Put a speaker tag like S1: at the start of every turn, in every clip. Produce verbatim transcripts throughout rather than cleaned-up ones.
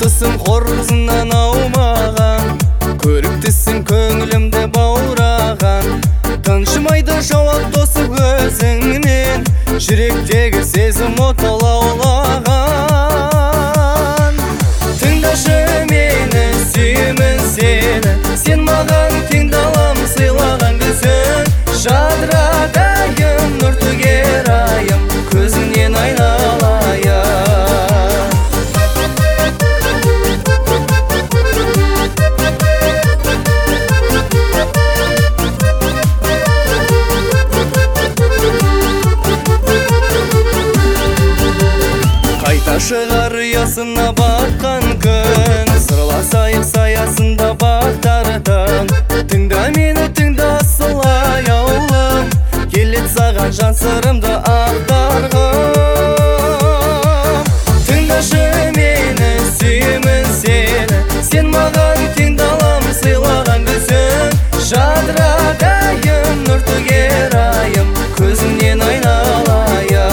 S1: Жолдысым қорызынан аумаған, көріктісің көңілімді баураған. Тыншымайды жауап тосып өзіңнен, жүректегі сезім от лаулаған. Тыңдашы мені, сүйемін сені, сен маған кең далам сыйлаған күзің. Жадырадайым, нұр төгер айым, көзіңнен айналайын. Қайта шығар ұясына батқан күн, сырласайық саясында бақтардан. Тыңда мені, тыңда асыл аяулым, келет саған жан сырымды ақтарғым. Тыңдашы мені, сүйемін сені, сен маған кең далам сыйлаған күзің. Жадырадайым, нұр төгер айым, көзіңнен айналайын.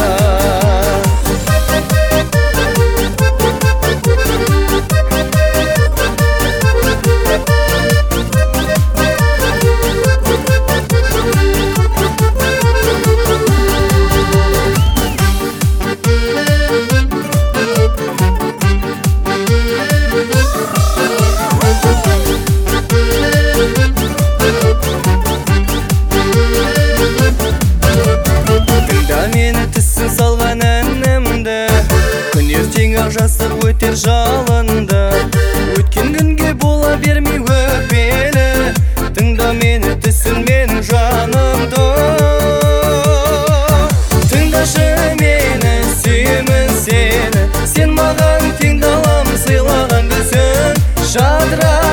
S1: Салған әнімді, күн ертең-ақ жастық өтер жалынды. Өткен күнге бола бермей өкпелі, тыңда мені, түсін менің жанымды. Тыңдашы мені, сүйемін сені, сен маған кең далам сыйлаған күзің. Жадыра